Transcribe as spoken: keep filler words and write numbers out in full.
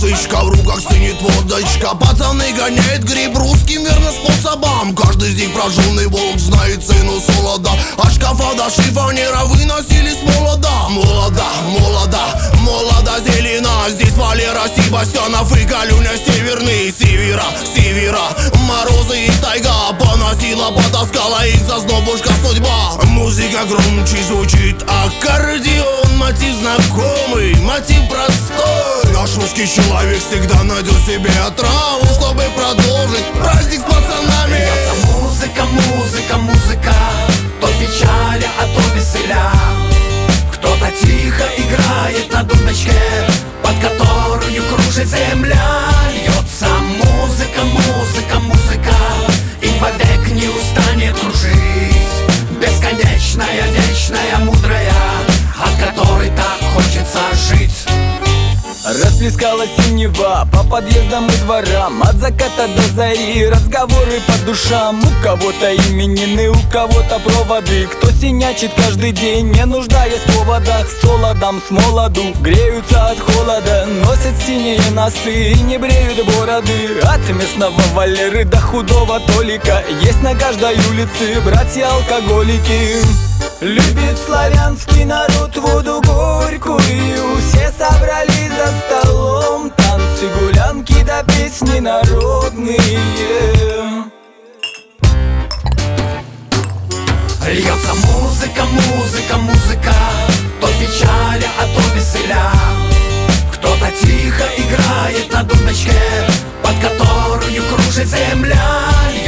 сычка, в руках стынет водочка. Пацаны гоняют гриб русским верно способом. Каждый из них прожженный волк знает цену солода. От шкафа до шифонера выносили с молода. Молода, молода, молода зелена. Здесь Валера Себастьянов и Галюня Северный. Севера, севера, морозы и тайга. Поносила, потаскала их зазнобушка судьба. Музыка громче звучит, аккордеон. Мотив знакомый, мотив простой. Наш русский человек всегда найдет себе отраву, чтобы продолжить праздник с пацанами. Льется музыка, музыка, музыка. То печаля, а то веселя. Кто-то тихо играет на дудочке, под которую кружит земля. Льется музыка, музыка, музыка, и вовек не устанет кружить. Бесконечная, вечная, мудрая, от которой так хочется жить. Расплескалась синева по подъездам и дворам. От заката до зари разговоры по душам. У кого-то именины, у кого-то проводы. Кто синячит каждый день, не нуждаясь в поводах. Солодом с молоду греются от холода. Носят синие носы и не бреют бороды. От местного Валеры до худого Толика есть на каждой улице братья-алкоголики. Любит славянский народ воду горькую. Все собрались за столом. Танцы, гулянки да песни народные. Льется музыка, музыка, музыка. То печаля, а то веселя. Кто-то тихо играет на дудочке, под которую кружит земля.